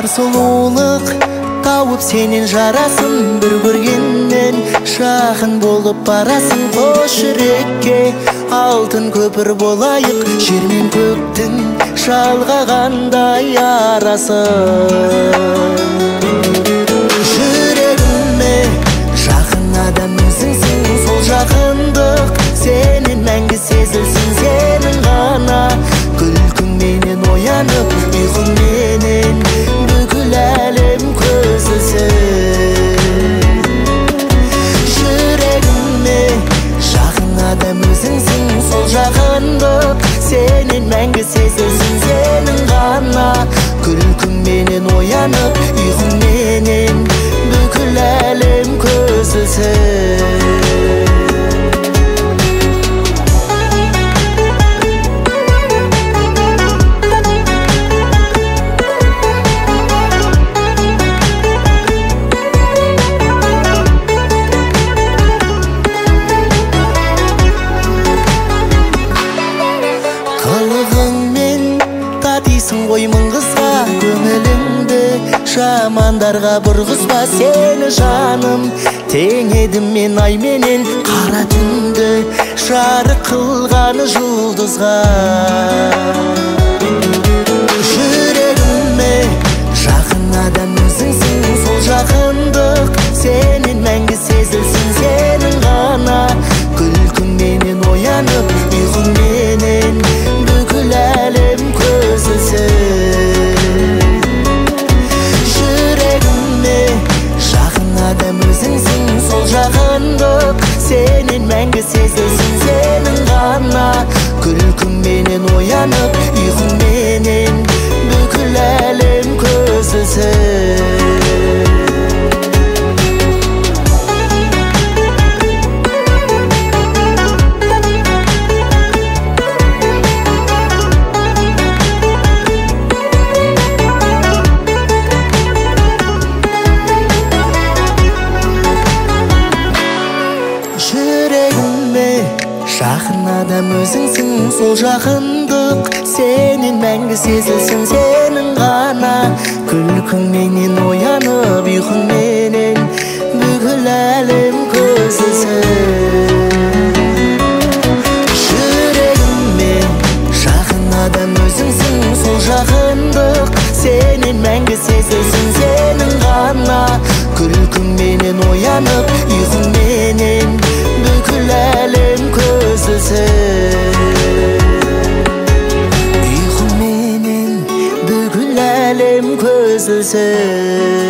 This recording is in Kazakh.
сұлулық тауып сенен жарасын, бір көргеннен жақын болып барасың. Қош жүрекке алтын көпір болайық, жер мен көктің жалғағандай арасын. Жүрегіме жақын адам өзіңсің, сол жақындық сенен мәңгі сезілсін. Сенің ғана күлкіңменен оянып, ұйқыңменен бүкіл әлем көзілсін. Жүрегіме жақын адам өзіңсің, сол жақындық сенен мәңгі сезілсін. Сенің ғана күлкіңменен оянып, ұйқыңменен бүкіл әлем көзілсін. Қылығыңмен татисың ғой мың қызға, көңіліңді жамандарға бұрғызба. Сені жаным тең едім мен айменен, қара түнді жарық қылғаны жұлдызға. Жүрегіме жақын адам өзіңсің, сол жақындық сенен мәңгі сезілсін. Сенің ғана күлкіңменен оянып, ұйқыңменен бүкіл әлем көзілсін. Жүрегіме жақын адам өзіңсің, сол жақындық сенен мәңгі сезілсін. Сенің ғана күлкіңменен оянып, ұйқыңменен бүкіл әлем көзілсін. Жүрегіме жақын адам өзіңсің, сол жақындық сенен мәңгі сезілсін. Сенің ғана күлкіңменен оянып, ұйқыңменен бүкіл әлем көзілсін. Жүрегіме жақын адам өзіңсің, сол жақындық сенен мәңгі сезілсін. Сенің ғана күлкіңменен оянып, ұйқыңменен бүкіл әлем көзілсін. Ұйқыңменен бүкіл әлем көзілсін.